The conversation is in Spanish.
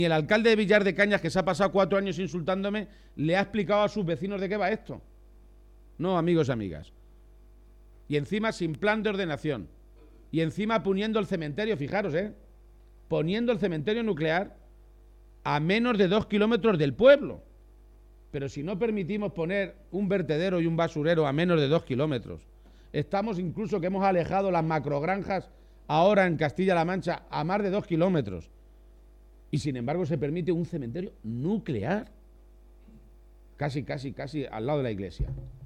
Ni el alcalde de Villar de Cañas, que se ha pasado 4 años insultándome, le ha explicado a sus vecinos de qué va esto. No, amigos y amigas. Y encima sin plan de ordenación. Y encima poniendo el cementerio, fijaros, poniendo el cementerio nuclear a menos de 2 kilómetros del pueblo. Pero si no permitimos poner un vertedero y un basurero a menos de 2 kilómetros, estamos incluso que hemos alejado las macrogranjas ahora en Castilla-La Mancha a más de 2 kilómetros. Y sin embargo se permite un cementerio nuclear casi al lado de la iglesia.